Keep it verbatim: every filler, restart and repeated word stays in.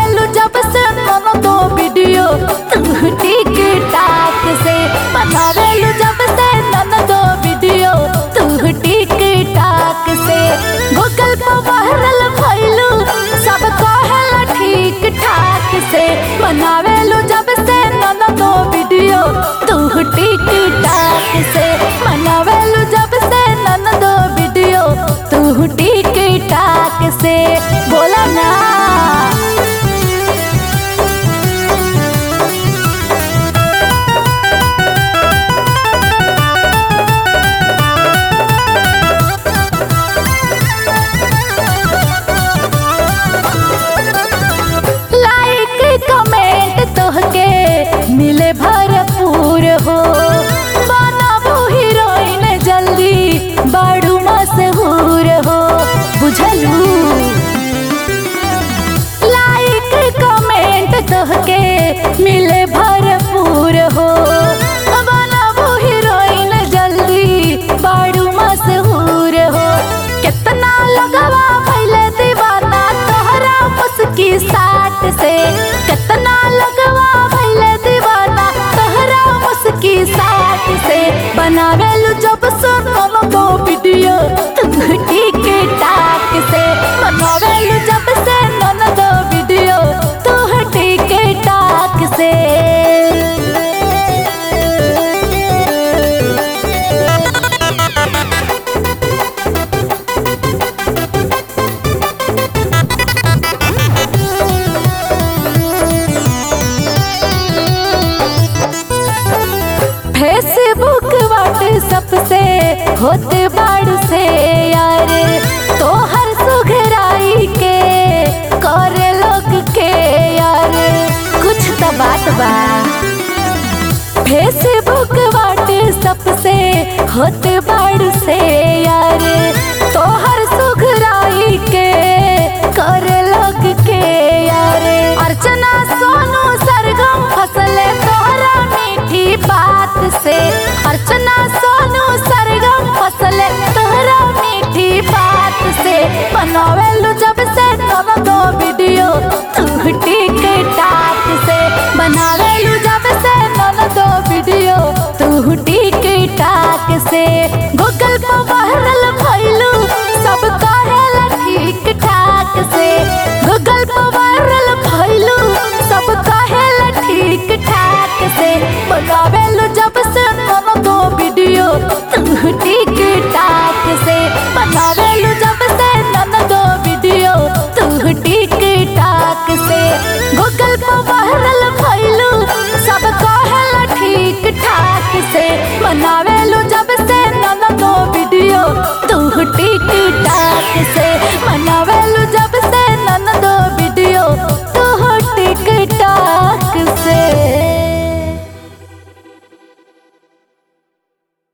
बनावेलू जब से कोनो तो वीडियो तू टिकटॉक से, बनावेलू जब से कोनो तो वीडियो तू टिकटॉक से। गूगल पर वायरल भइलू सब कहेला ठीक ठाक से, बनावेलू जब से कोनो तो वीडियो तू टिकटॉक से, बनावेलू जब से कोनो तो वीडियो तू टिकटॉक से। बोला ना मिले भरपूर हो, बनाबू हीरोइन जल्दी बड़ू मशहूर हो, बुझलू। लाइक कमेंट तोहके मिले भरपूर हो, बनाबू हीरोइन जल्दी बड़ू मशहूर हो। कितना लगवा पहले दीवाना तोहरा मुस्की साट से, कितना लगवा की साथ से। बनावेलू जब सुनो तो वीडियो टिकटॉक से, बनावेलू जब से नन तो वीडियो तू टिकटॉक से। फेसबुक व्हाट्सएप से होते बाड़ू से यार, तो हर सुघराई के करे लोग के यार, कुछ तो बात बा। फेसबुक व्हाट्सएप से होते बाड़ू से यार, तो हर सुघराई के करे लोग के यार।